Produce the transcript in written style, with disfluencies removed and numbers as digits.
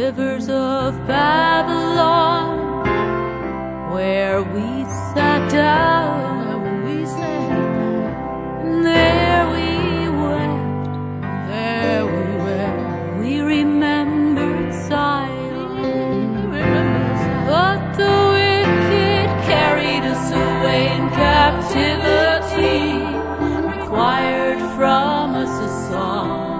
rivers of Babylon, where we sat down, and there we wept, we remembered Zion. But the wicked carried us away in captivity, required from us a song